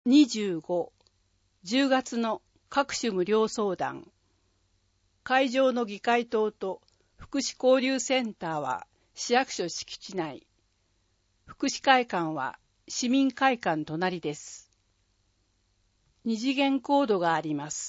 25、10月の各種無料相談。会場の議会棟と福祉交流センターは市役所敷地内。福祉会館は市民会館隣です。二次元コードがあります。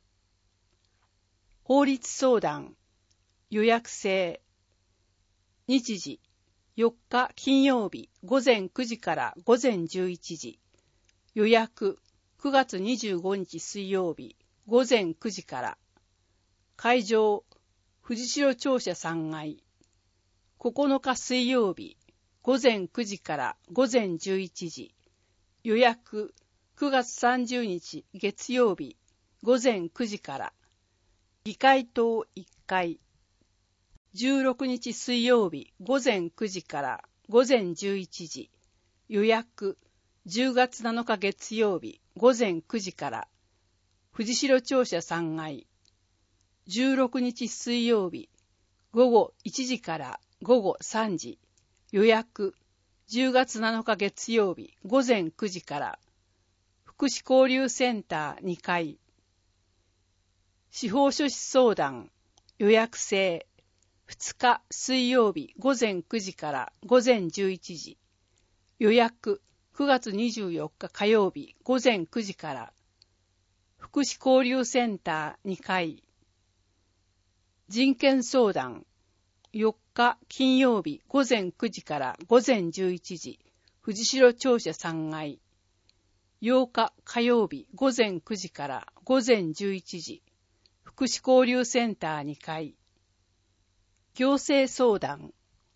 法律相談。予約制。日時。4日金曜日午前9時から午前11時。予約9月25日水曜日午前9時から。会場藤代庁舎3階。9日水曜日午前9時から午前11時。予約9月30日月曜日午前9時から。議会棟1階。16日水曜日午前9時から午前11時。予約10月7日月曜日午前9時から。藤代庁舎3階。16日水曜日午後1時から午後3時。予約10月7日月曜日午前9時から。福祉交流センター2階。司法書士相談予約制。2日水曜日午前9時から午前11時。予約9月24日火曜日午前9時から。福祉交流センター2階。人権相談4日金曜日午前9時から午前11時。藤代庁舎3階。8日火曜日午前9時から午前11時。福祉交流センター2階。行政相談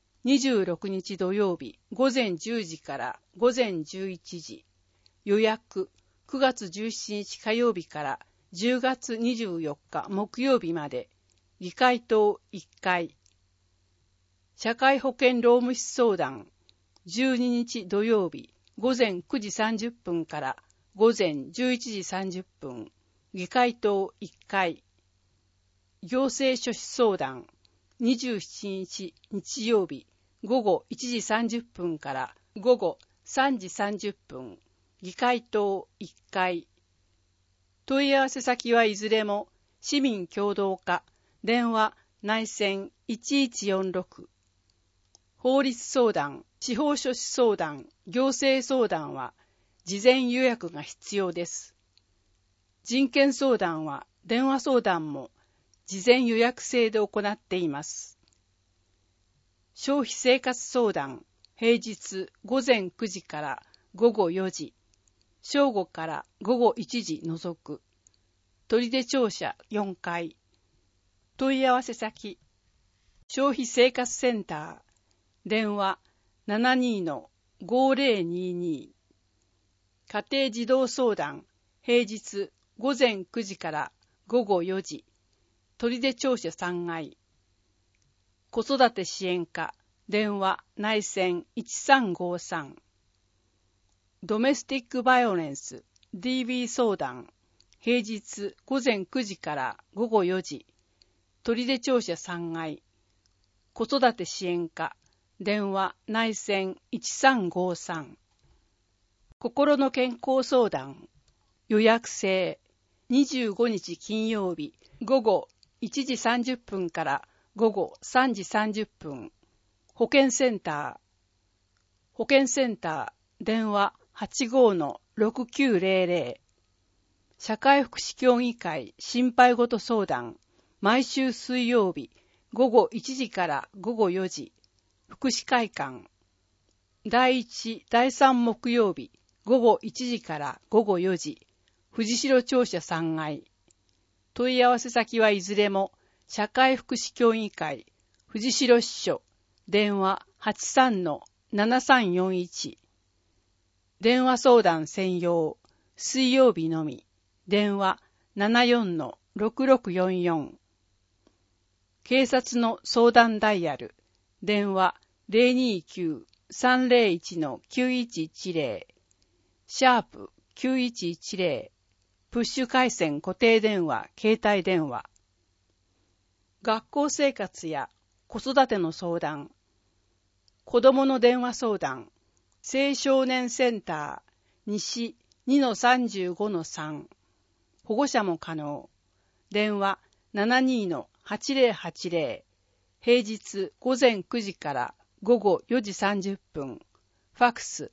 26日土曜日午前10時から午前11時。予約9月17日火曜日から10月24日木曜日まで。議会棟1階。社会保険労務士相談12日土曜日午前9時30分から午前11時30分。議会棟1階。行政書士相談27日日曜日午後1時30分から午後3時30分。議会棟1階。問い合わせ先はいずれも市民共同課電話内線1146。法律相談、司法書士相談、行政相談は事前予約が必要です。人権相談は電話相談も事前予約制で行っています。消費生活相談、平日午前9時から午後4時、正午から午後1時除く。取手庁舎4階。問い合わせ先、消費生活センター、電話 72-5022。家庭児童相談、平日午前9時から午後4時。取手庁舎3階。子育て支援課、電話内線1353。ドメスティックバイオレンス、DV 相談、平日午前9時から午後4時。取手庁舎3階。子育て支援課、電話内線1353。心の健康相談、予約制。25日金曜日午後1時30分から午後3時30分。保健センター、電話85-6900。社会福祉協議会心配事相談、毎週水曜日午後1時から午後4時。福祉会館。第1、第3木曜日午後1時から午後4時。藤代庁舎3階。問い合わせ先はいずれも社会福祉協議会藤代支所。電話 83-7341。電話相談専用。水曜日のみ。電話 74-6644。警察の相談ダイヤル。電話 029-301-9110。シャープ9110。プッシュ回線固定電話、携帯電話。学校生活や子育ての相談。子どもの電話相談。青少年センター西 2-35-3。保護者も可能。電話72-8080。平日午前9時から午後4時30分。ファックス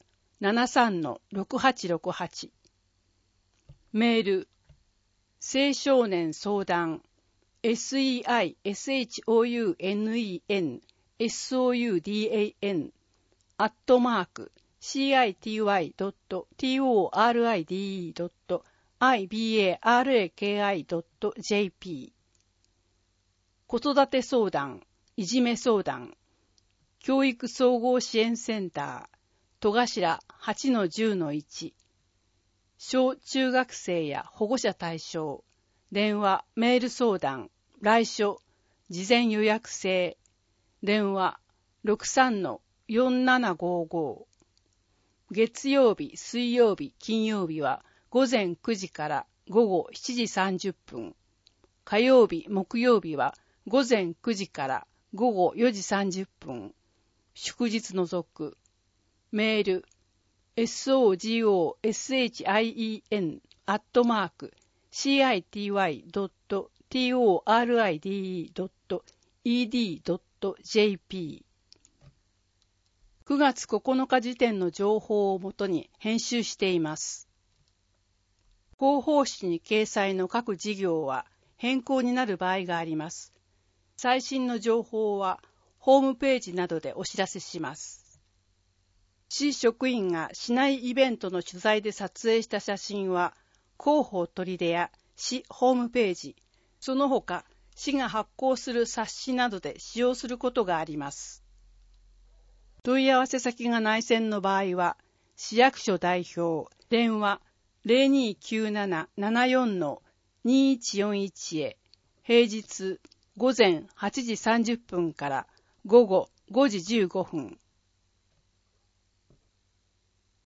73-6868。メール、青少年相談、seishounen,soudan, @city.ibaraki.jp。 子育て相談、いじめ相談、教育総合支援センター、戸頭 8-10-1。小中学生や保護者対象、電話、メール相談、来所、事前予約制、電話 63-4755。月曜日、水曜日、金曜日は午前9時から午後7時30分。火曜日、木曜日は午前9時から午後4時30分。祝日除く。メール、sogoscity.toride.ed.jp。 9月9日時点の情報をもとに編集しています。広報誌に掲載の各事業は変更になる場合があります。最新の情報はホームページなどでお知らせします。市職員が市内イベントの取材で撮影した写真は、広報取手や市ホームページ、その他、市が発行する冊子などで使用することがあります。問い合わせ先が内線の場合は、市役所代表、電話 0297-74-2141 へ、平日午前8時30分から午後5時15分。